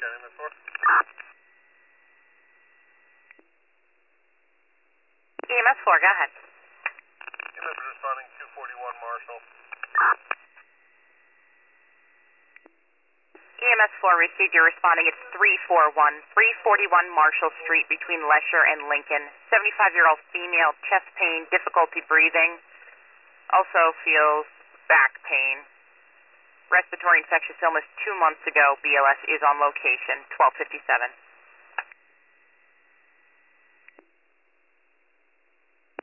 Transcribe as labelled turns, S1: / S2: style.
S1: EMS 4.
S2: EMS 4, go ahead.
S1: EMS is responding 241 Marshall.
S2: EMS 4 received, you're responding. It's 341 Marshall Street between Lesher and Lincoln. 75-year-old female, chest pain, difficulty breathing. Also feels back pain. Respiratory infectious illness 2 months ago. BLS is on location, 1257.